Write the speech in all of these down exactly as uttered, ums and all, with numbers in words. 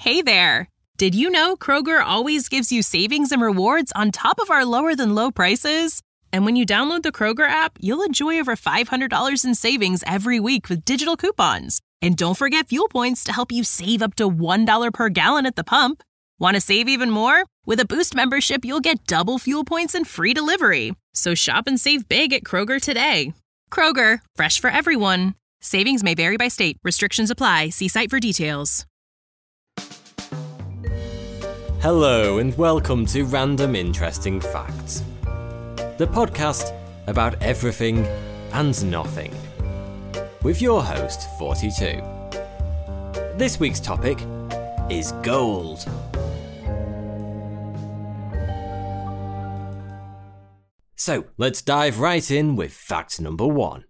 Hey there! Did you know Kroger always gives you savings and rewards on top of our lower-than-low prices? And when you download the Kroger app, you'll enjoy over five hundred dollars in savings every week with digital coupons. And don't forget fuel points to help you save up to one dollar per gallon at the pump. Want to save even more? With a Boost membership, you'll get double fuel points and free delivery. So shop and save big at Kroger today. Kroger, fresh for everyone. Savings may vary by state. Restrictions apply. See site for details. Hello and welcome to Random Interesting Facts, the podcast about everything and nothing, with your host, forty-two. This week's topic is gold. So let's dive right in with fact number one.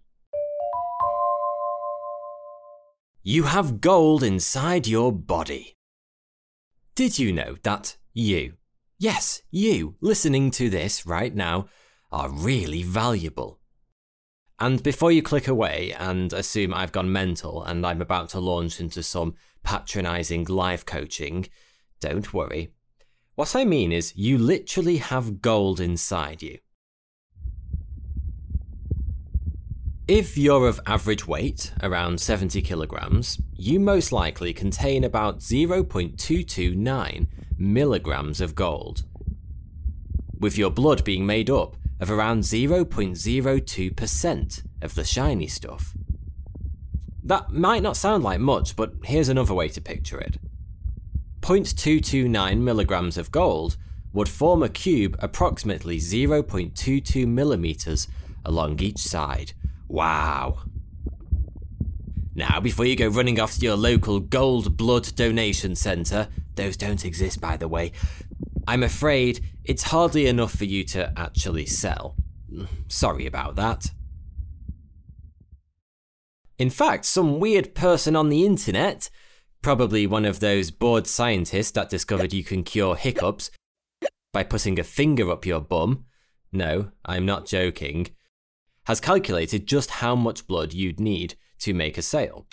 You have gold inside your body. Did you know that you, yes, you, listening to this right now, are really valuable? And before you click away and assume I've gone mental and I'm about to launch into some patronising life coaching, don't worry. What I mean is you literally have gold inside you. If you're of average weight, around seventy kilograms, you most likely contain about zero point two two nine milligrams of gold, with your blood being made up of around zero point zero two percent of the shiny stuff. That might not sound like much, but here's another way to picture it. zero point two two nine milligrams of gold would form a cube approximately zero point two two millimeters along each side. Wow. Now, before you go running off to your local gold blood donation centre, those don't exist by the way, I'm afraid it's hardly enough for you to actually sell. Sorry about that. In fact, some weird person on the internet, probably one of those bored scientists that discovered you can cure hiccups by putting a finger up your bum, no, I'm not joking, has calculated just how much blood you'd need to make a sale.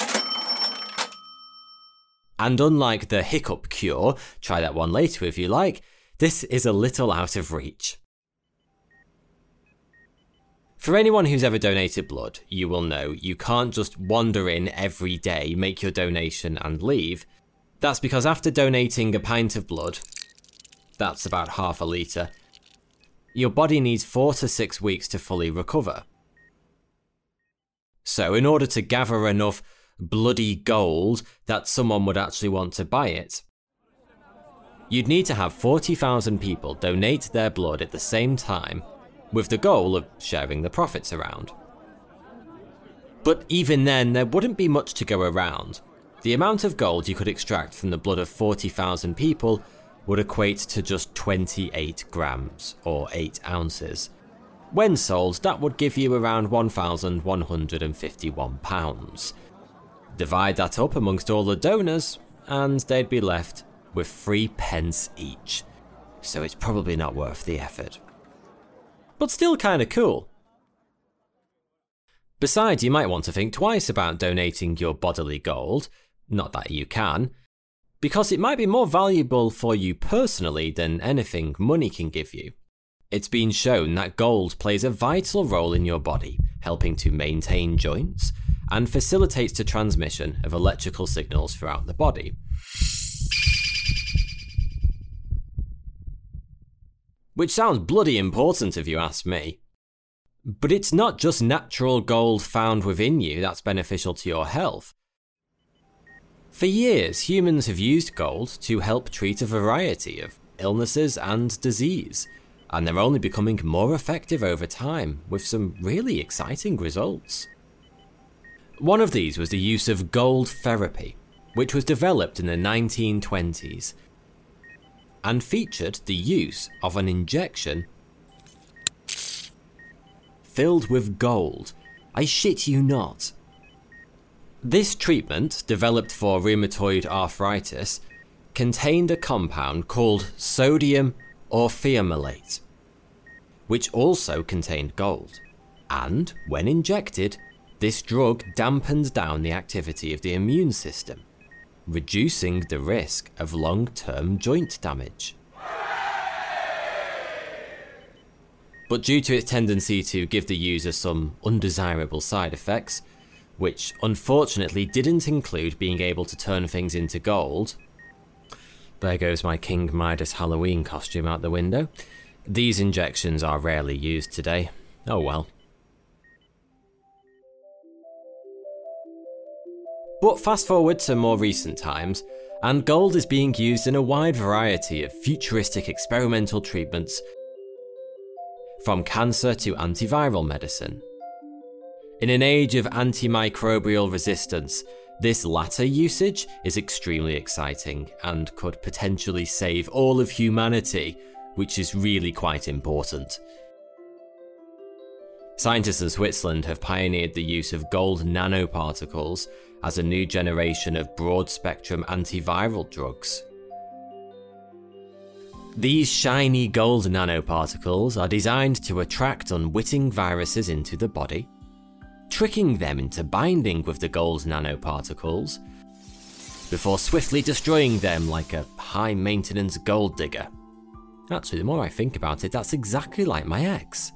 And unlike the hiccup cure, try that one later if you like, this is a little out of reach. For anyone who's ever donated blood, you will know you can't just wander in every day, make your donation and leave. That's because after donating a pint of blood, that's about half a litre, your body needs four to six weeks to fully recover. So in order to gather enough bloody gold that someone would actually want to buy it, you'd need to have forty thousand people donate their blood at the same time, with the goal of sharing the profits around. But even then, there wouldn't be much to go around. The amount of gold you could extract from the blood of forty thousand people would equate to just twenty-eight grams, or eight ounces. When sold, that would give you around one thousand one hundred fifty-one pounds. Divide that up amongst all the donors, and they'd be left with three pence each. So it's probably not worth the effort. But still kinda cool. Besides, you might want to think twice about donating your bodily gold, not that you can, because it might be more valuable for you personally than anything money can give you. It's been shown that gold plays a vital role in your body, helping to maintain joints and facilitates the transmission of electrical signals throughout the body. Which sounds bloody important if you ask me. But it's not just natural gold found within you that's beneficial to your health. For years, humans have used gold to help treat a variety of illnesses and disease. And they're only becoming more effective over time, with some really exciting results. One of these was the use of gold therapy, which was developed in the nineteen twenties, and featured the use of an injection filled with gold. I shit you not. This treatment, developed for rheumatoid arthritis, contained a compound called sodium orpheomalate, which also contained gold, and when injected, this drug dampened down the activity of the immune system, reducing the risk of long-term joint damage. But due to its tendency to give the user some undesirable side effects, which unfortunately didn't include being able to turn things into gold. There goes my King Midas Halloween costume out the window. These injections are rarely used today. Oh well. But fast forward to more recent times, and gold is being used in a wide variety of futuristic experimental treatments, from cancer to antiviral medicine. In an age of antimicrobial resistance, this latter usage is extremely exciting and could potentially save all of humanity, which is really quite important. Scientists in Switzerland have pioneered the use of gold nanoparticles as a new generation of broad-spectrum antiviral drugs. These shiny gold nanoparticles are designed to attract unwitting viruses into the body, tricking them into binding with the gold nanoparticles, before swiftly destroying them like a high-maintenance gold digger. Actually, the more I think about it, that's exactly like my ex.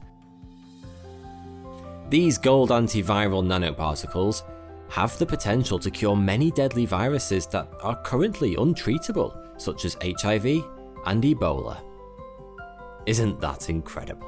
These gold antiviral nanoparticles have the potential to cure many deadly viruses that are currently untreatable, such as H I V and Ebola. Isn't that incredible?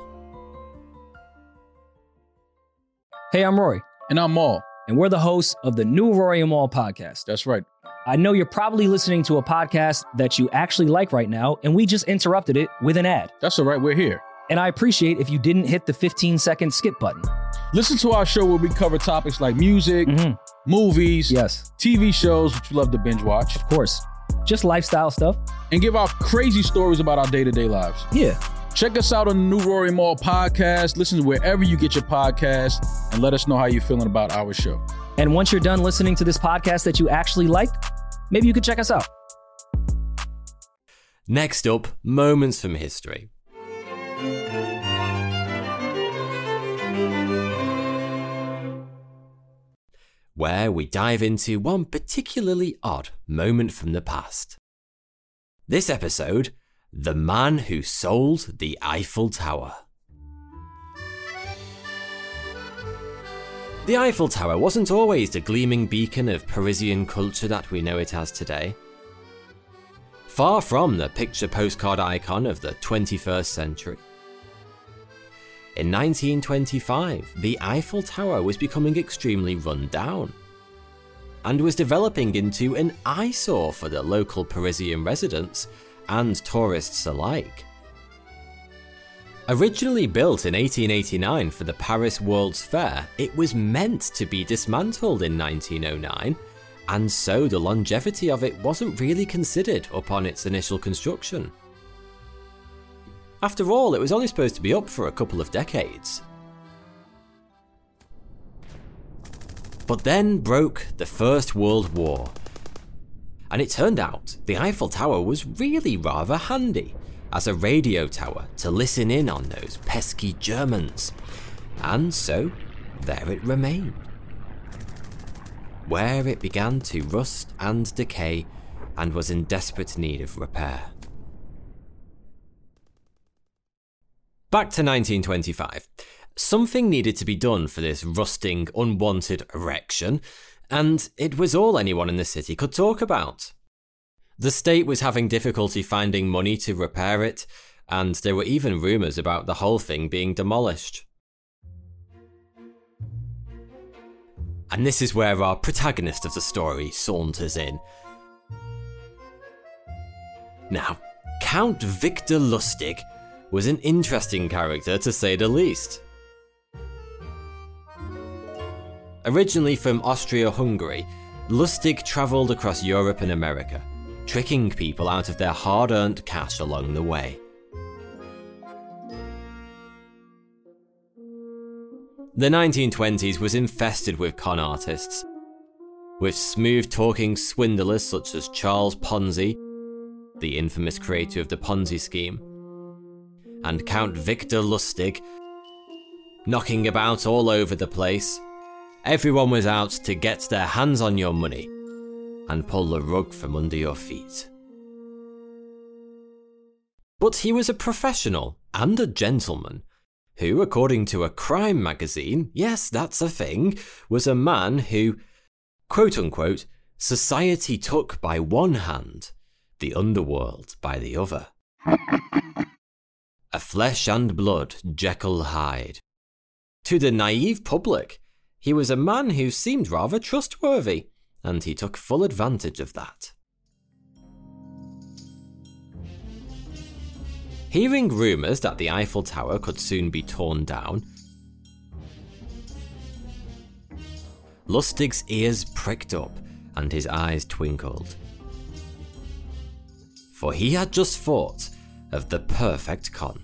Hey, I'm Rory. And I'm Maul. And we're the hosts of the new Rory and Maul podcast. That's right. I know you're probably listening to a podcast that you actually like right now, and we just interrupted it with an ad. That's all right, we're here. And I appreciate if you didn't hit the fifteen second skip button. Listen to our show where we cover topics like music, mm-hmm. movies, yes, T V shows, which you love to binge watch. Of course. Just lifestyle stuff. And give out crazy stories about our day-to-day lives. Yeah. Check us out on the new Rory and Maul podcast. Listen to wherever you get your podcast and let us know how you're feeling about our show. And once you're done listening to this podcast that you actually like, maybe you could check us out. Next up, moments from history. Where we dive into one particularly odd moment from the past. This episode, the man who sold the Eiffel Tower. The Eiffel Tower wasn't always the gleaming beacon of Parisian culture that we know it as today. Far from the picture postcard icon of the twenty-first century. In nineteen twenty-five, the Eiffel Tower was becoming extremely run down and was developing into an eyesore for the local Parisian residents and tourists alike. Originally built in eighteen eighty-nine for the Paris World's Fair, it was meant to be dismantled in nineteen oh nine, and so the longevity of it wasn't really considered upon its initial construction. After all, it was only supposed to be up for a couple of decades. But then broke the First World War, and it turned out the Eiffel Tower was really rather handy as a radio tower to listen in on those pesky Germans, and so there it remained, where it began to rust and decay and was in desperate need of repair. Back to nineteen twenty-five. Something needed to be done for this rusting, unwanted erection, and it was all anyone in the city could talk about. The state was having difficulty finding money to repair it, and there were even rumours about the whole thing being demolished. And this is where our protagonist of the story saunters in. Now, Count Victor Lustig was an interesting character to say the least. Originally from Austria-Hungary, Lustig travelled across Europe and America, tricking people out of their hard-earned cash along the way. The nineteen twenties was infested with con artists, with smooth-talking swindlers such as Charles Ponzi, the infamous creator of the Ponzi scheme, and Count Victor Lustig, knocking about all over the place. Everyone was out to get their hands on your money, and pull the rug from under your feet. But he was a professional and a gentleman who, according to a crime magazine, yes, that's a thing, was a man who, quote-unquote, society took by one hand, the underworld by the other. A flesh and blood Jekyll Hyde. To the naive public, he was a man who seemed rather trustworthy, and he took full advantage of that. Hearing rumours that the Eiffel Tower could soon be torn down, Lustig's ears pricked up and his eyes twinkled. For he had just thought of the perfect con.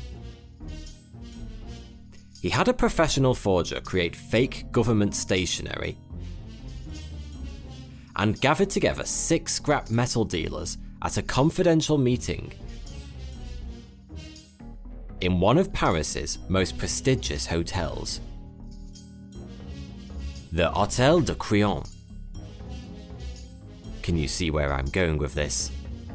He had a professional forger create fake government stationery and gathered together six scrap metal dealers at a confidential meeting in one of Paris's most prestigious hotels, the Hôtel de Crillon. Can you see where I'm going with this?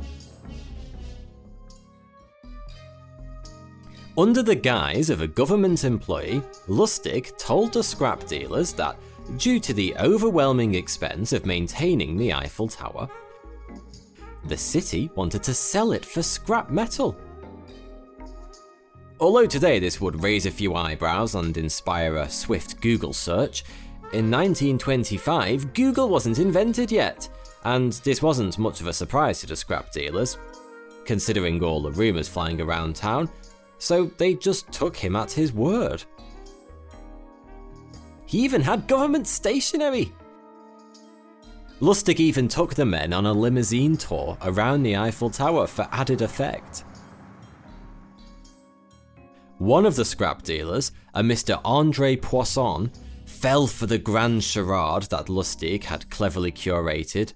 Under the guise of a government employee, Lustig told the scrap dealers that, due to the overwhelming expense of maintaining the Eiffel Tower, the city wanted to sell it for scrap metal. Although today this would raise a few eyebrows and inspire a swift Google search, in nineteen twenty-five Google wasn't invented yet, and this wasn't much of a surprise to the scrap dealers, considering all the rumours flying around town, so they just took him at his word. He even had government stationery! Lustig even took the men on a limousine tour around the Eiffel Tower for added effect. One of the scrap dealers, a Mister André Poisson, fell for the grand charade that Lustig had cleverly curated.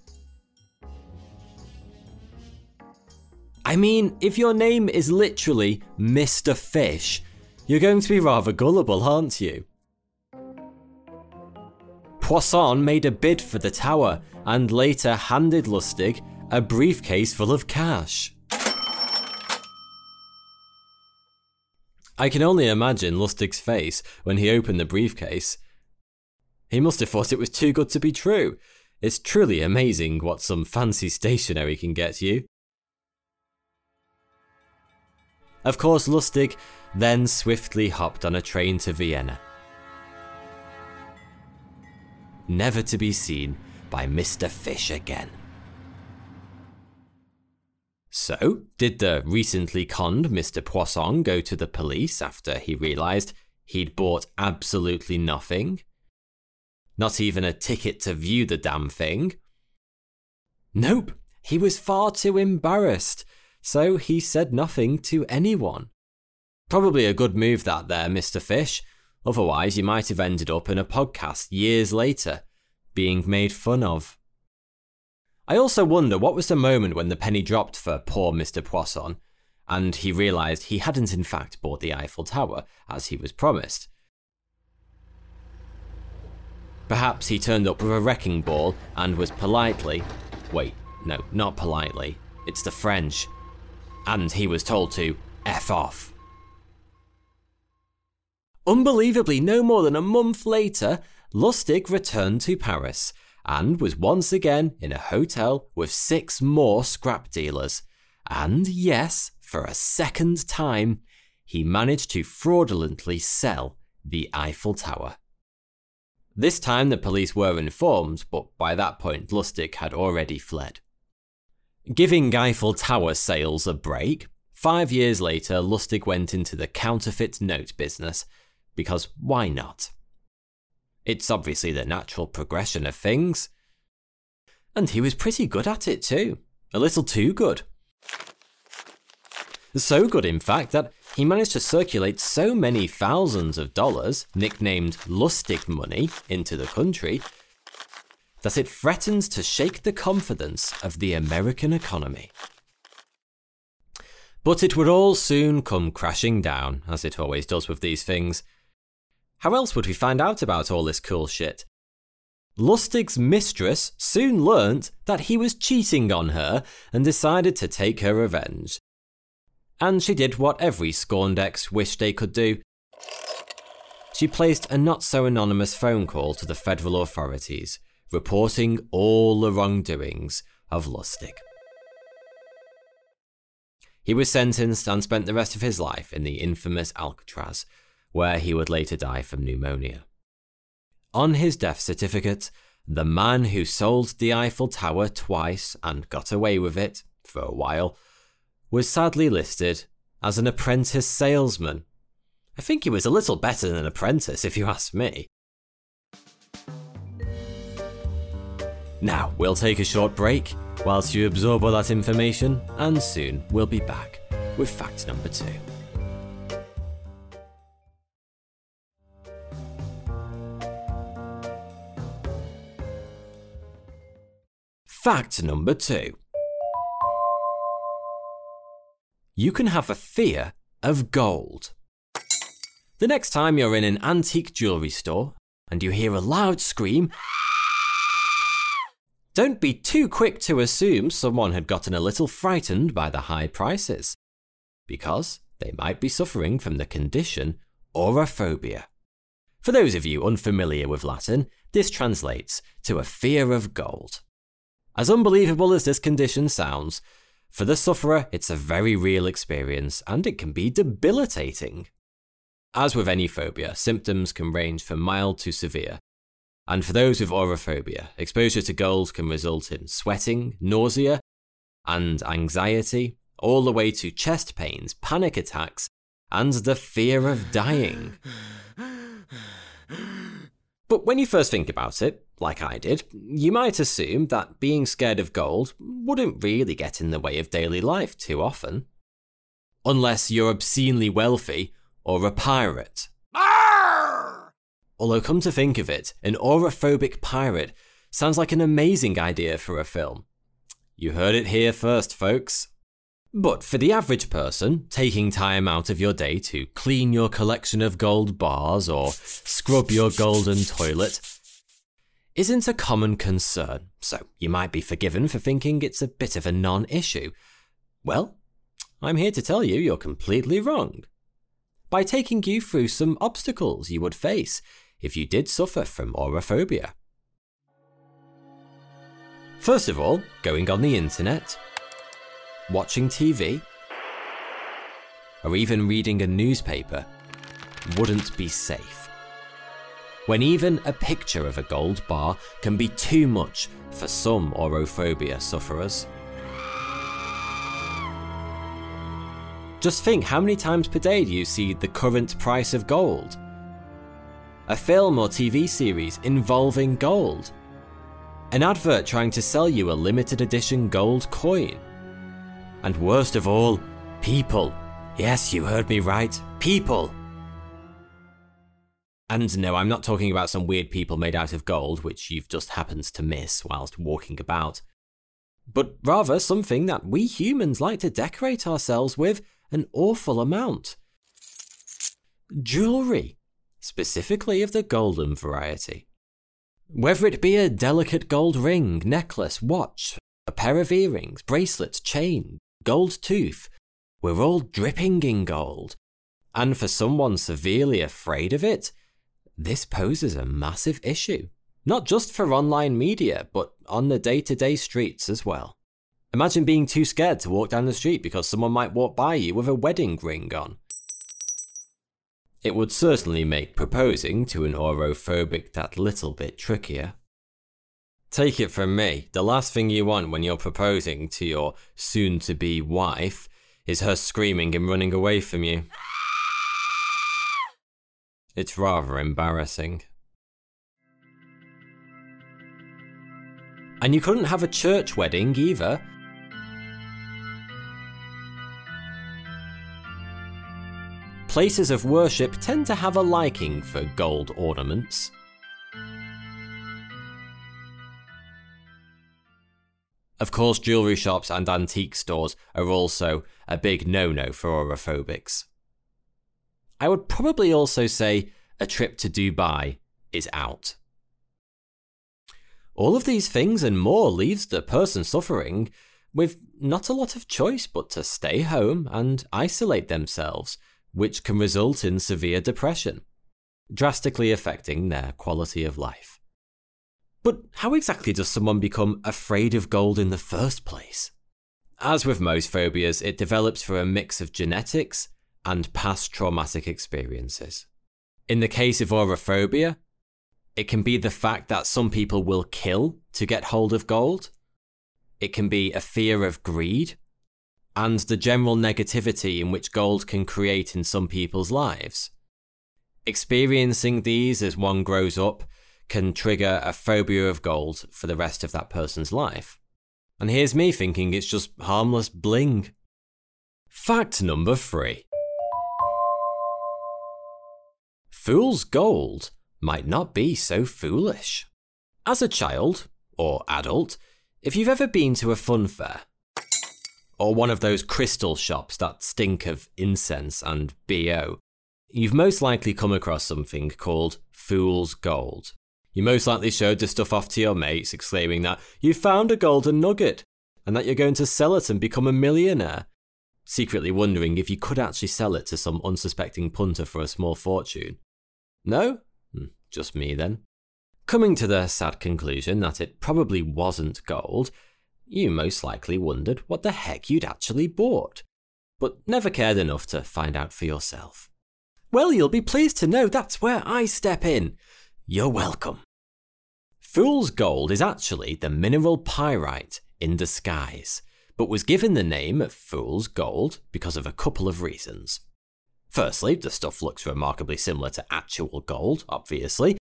I mean, if your name is literally Mister Fish, you're going to be rather gullible, aren't you? Poisson made a bid for the tower and later handed Lustig a briefcase full of cash. I can only imagine Lustig's face when he opened the briefcase. He must have thought it was too good to be true. It's truly amazing what some fancy stationery can get you. Of course, Lustig then swiftly hopped on a train to Vienna, never to be seen by Mister Fish again. So, did the recently conned Mister Poisson go to the police after he realised he'd bought absolutely nothing? Not even a ticket to view the damn thing? Nope, he was far too embarrassed, so he said nothing to anyone. Probably a good move that there, Mister Fish. Otherwise, you might have ended up in a podcast years later, being made fun of. I also wonder what was the moment when the penny dropped for poor Mister Poisson, and he realised he hadn't in fact bought the Eiffel Tower, as he was promised. Perhaps he turned up with a wrecking ball and was politely... Wait, no, not politely. It's the French. And he was told to F off. Unbelievably, no more than a month later, Lustig returned to Paris and was once again in a hotel with six more scrap dealers. And yes, for a second time, he managed to fraudulently sell the Eiffel Tower. This time the police were informed, but by that point Lustig had already fled. Giving Eiffel Tower sales a break, five years later Lustig went into the counterfeit note business, because why not? It's obviously the natural progression of things. And he was pretty good at it too. A little too good. So good, in fact, that he managed to circulate so many thousands of dollars, nicknamed Lustig money, into the country, that it threatens to shake the confidence of the American economy. But it would all soon come crashing down, as it always does with these things. How else would we find out about all this cool shit? Lustig's mistress soon learnt that he was cheating on her and decided to take her revenge. And she did what every scorned ex wished they could do. She placed a not-so-anonymous phone call to the federal authorities, reporting all the wrongdoings of Lustig. He was sentenced and spent the rest of his life in the infamous Alcatraz, where he would later die from pneumonia. On his death certificate, the man who sold the Eiffel Tower twice and got away with it, for a while, was sadly listed as an apprentice salesman. I think he was a little better than an apprentice, if you ask me. Now, we'll take a short break whilst you absorb all that information, and soon we'll be back with fact number two. Fact number two. You can have a fear of gold. The next time you're in an antique jewellery store and you hear a loud scream, don't be too quick to assume someone had gotten a little frightened by the high prices, because they might be suffering from the condition agoraphobia. For those of you unfamiliar with Latin, this translates to a fear of gold. As unbelievable as this condition sounds, for the sufferer it's a very real experience and it can be debilitating. As with any phobia, symptoms can range from mild to severe. And for those with agoraphobia, exposure to gold can result in sweating, nausea, and anxiety, all the way to chest pains, panic attacks, and the fear of dying. But when you first think about it, like I did, you might assume that being scared of gold wouldn't really get in the way of daily life too often. Unless you're obscenely wealthy or a pirate. Although come to think of it, an agoraphobic pirate sounds like an amazing idea for a film. You heard it here first, folks. But for the average person, taking time out of your day to clean your collection of gold bars or scrub your golden toilet isn't a common concern, so you might be forgiven for thinking it's a bit of a non-issue. Well, I'm here to tell you you're completely wrong. By taking you through some obstacles you would face if you did suffer from agoraphobia. First of all, going on the internet, watching T V, or even reading a newspaper wouldn't be safe. When even a picture of a gold bar can be too much for some agoraphobia sufferers. Just think how many times per day do you see the current price of gold? A film or T V series involving gold? An advert trying to sell you a limited edition gold coin? And worst of all, people. Yes, you heard me right. People. And no, I'm not talking about some weird people made out of gold, which you've just happened to miss whilst walking about. But rather something that we humans like to decorate ourselves with an awful amount. Jewellery, specifically of the golden variety. Whether it be a delicate gold ring, necklace, watch, a pair of earrings, bracelets, chain, gold tooth, we're all dripping in gold. And for someone severely afraid of it, this poses a massive issue. Not just for online media, but on the day-to-day streets as well. Imagine being too scared to walk down the street because someone might walk by you with a wedding ring on. It would certainly make proposing to an agoraphobic that little bit trickier. Take it from me, the last thing you want when you're proposing to your soon-to-be wife is her screaming and running away from you. It's rather embarrassing. And you couldn't have a church wedding either. Places of worship tend to have a liking for gold ornaments. Of course, jewellery shops and antique stores are also a big no-no for agoraphobics. I would probably also say a trip to Dubai is out. All of these things and more leaves the person suffering with not a lot of choice but to stay home and isolate themselves, which can result in severe depression, drastically affecting their quality of life. But how exactly does someone become afraid of gold in the first place? As with most phobias, it develops through a mix of genetics and past traumatic experiences. In the case of agoraphobia, it can be the fact that some people will kill to get hold of gold. It can be a fear of greed, and the general negativity in which gold can create in some people's lives. Experiencing these as one grows up can trigger a phobia of gold for the rest of that person's life. And here's me thinking it's just harmless bling. Fact number three. Fool's gold might not be so foolish. As a child, or adult, if you've ever been to a fun fair, or one of those crystal shops that stink of incense and B O, you've most likely come across something called fool's gold. You most likely showed the stuff off to your mates, exclaiming that you found a golden nugget, and that you're going to sell it and become a millionaire, secretly wondering if you could actually sell it to some unsuspecting punter for a small fortune. No? Just me then. Coming to the sad conclusion that it probably wasn't gold, you most likely wondered what the heck you'd actually bought, but never cared enough to find out for yourself. Well, you'll be pleased to know that's where I step in. You're welcome. Fool's gold is actually the mineral pyrite in disguise, but was given the name of fool's gold because of a couple of reasons. Firstly, the stuff looks remarkably similar to actual gold, obviously.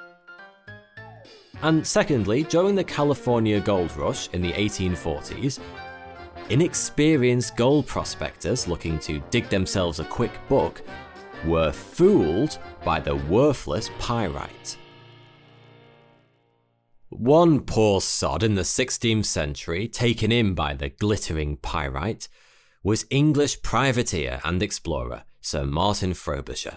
And secondly, during the California gold rush in the eighteen forties, inexperienced gold prospectors looking to dig themselves a quick buck were fooled by the worthless pyrite. One poor sod in the sixteenth century, taken in by the glittering pyrite, was English privateer and explorer Sir Martin Frobisher.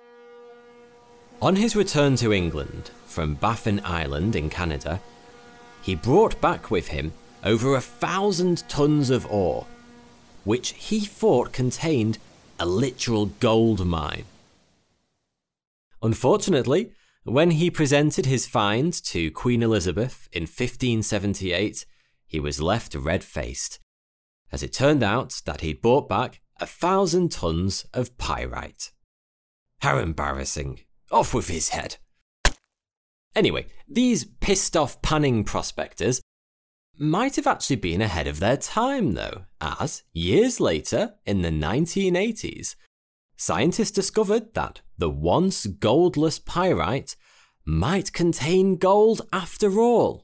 On his return to England from Baffin Island in Canada, he brought back with him over a thousand tons of ore, which he thought contained a literal gold mine. Unfortunately, when he presented his find to Queen Elizabeth in fifteen seventy-eight, he was left red-faced, as it turned out that he'd brought back a thousand tons of pyrite. How embarrassing. Off with his head. Anyway, these pissed-off panning prospectors might have actually been ahead of their time though, as years later, in the nineteen eighties, scientists discovered that the once goldless pyrite might contain gold after all.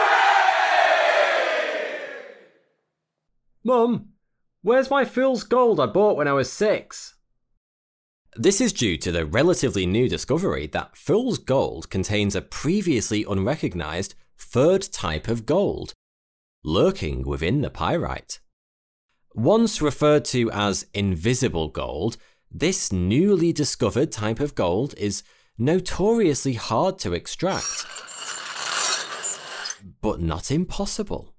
Mum, where's my fool's gold I bought when I was six? This is due to the relatively new discovery that fool's gold contains a previously unrecognised third type of gold, lurking within the pyrite. Once referred to as invisible gold, this newly discovered type of gold is notoriously hard to extract, but not impossible.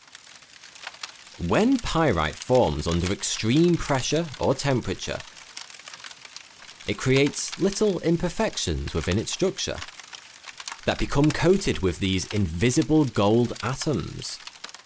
When pyrite forms under extreme pressure or temperature, it creates little imperfections within its structure that become coated with these invisible gold atoms.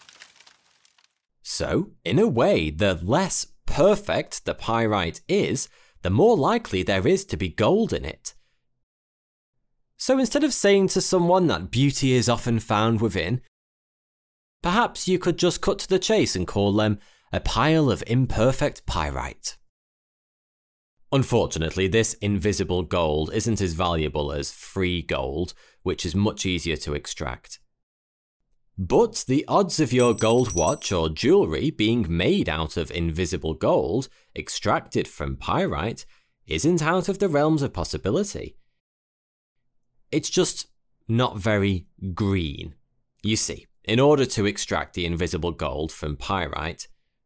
So, in a way, the less perfect the pyrite is, the more likely there is to be gold in it. So instead of saying to someone that beauty is often found within, perhaps you could just cut to the chase and call them a pile of imperfect pyrite. Unfortunately, this invisible gold isn't as valuable as free gold, which is much easier to extract. But the odds of your gold watch or jewellery being made out of invisible gold, extracted from pyrite, isn't out of the realms of possibility. It's just not very green. You see, in order to extract the invisible gold from pyrite,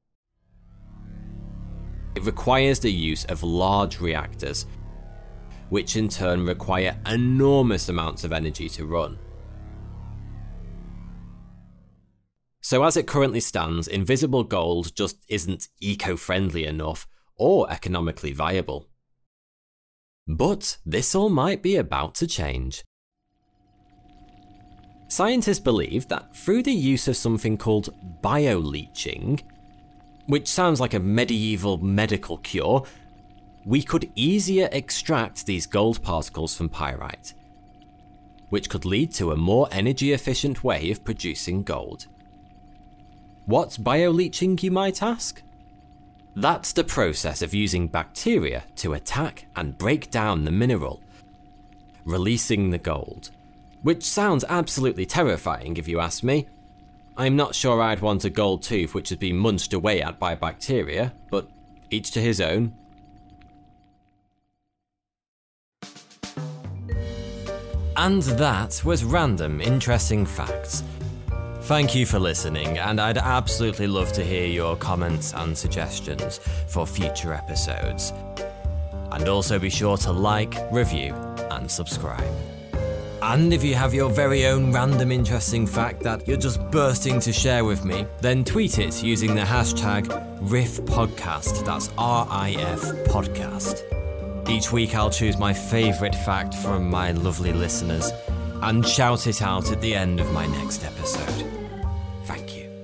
it requires the use of large reactors, which in turn require enormous amounts of energy to run. So as it currently stands, invisible gold just isn't eco-friendly enough or economically viable. But this all might be about to change. Scientists believe that through the use of something called bioleaching, which sounds like a medieval medical cure, we could easier extract these gold particles from pyrite, which could lead to a more energy-efficient way of producing gold. What's bioleaching, you might ask? That's the process of using bacteria to attack and break down the mineral, releasing the gold. Which sounds absolutely terrifying if you ask me. I'm not sure I'd want a gold tooth which has been munched away at by bacteria, but each to his own. And that was Random Interesting Facts. Thank you for listening, and I'd absolutely love to hear your comments and suggestions for future episodes. And also be sure to like, review, and subscribe. And if you have your very own random interesting fact that you're just bursting to share with me, then tweet it using the hashtag RIFPodcast, that's R I F podcast. Each week I'll choose my favourite fact from my lovely listeners and shout it out at the end of my next episode. Thank you.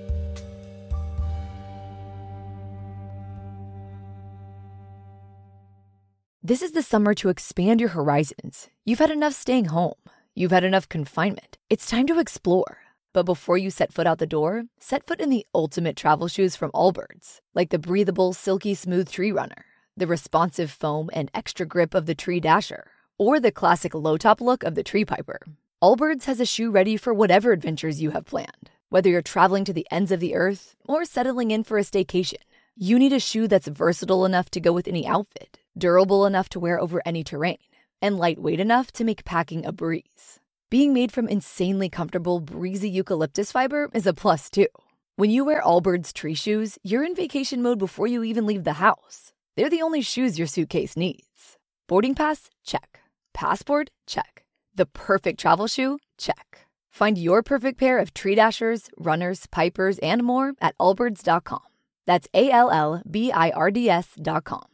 This is the summer to expand your horizons. You've had enough staying home. You've had enough confinement. It's time to explore. But before you set foot out the door, set foot in the ultimate travel shoes from Allbirds, like the breathable, silky smooth Tree Runner, the responsive foam and extra grip of the Tree Dasher, or the classic low-top look of the Tree Piper. Allbirds has a shoe ready for whatever adventures you have planned. Whether you're traveling to the ends of the earth or settling in for a staycation, you need a shoe that's versatile enough to go with any outfit, durable enough to wear over any terrain, and lightweight enough to make packing a breeze. Being made from insanely comfortable, breezy eucalyptus fiber is a plus too. When you wear Allbirds tree shoes, you're in vacation mode before you even leave the house. They're the only shoes your suitcase needs. Boarding pass? Check. Passport? Check. The perfect travel shoe? Check. Find your perfect pair of Tree Dashers, Runners, Pipers, and more at allbirds dot com. That's A L L B I R D S dot com.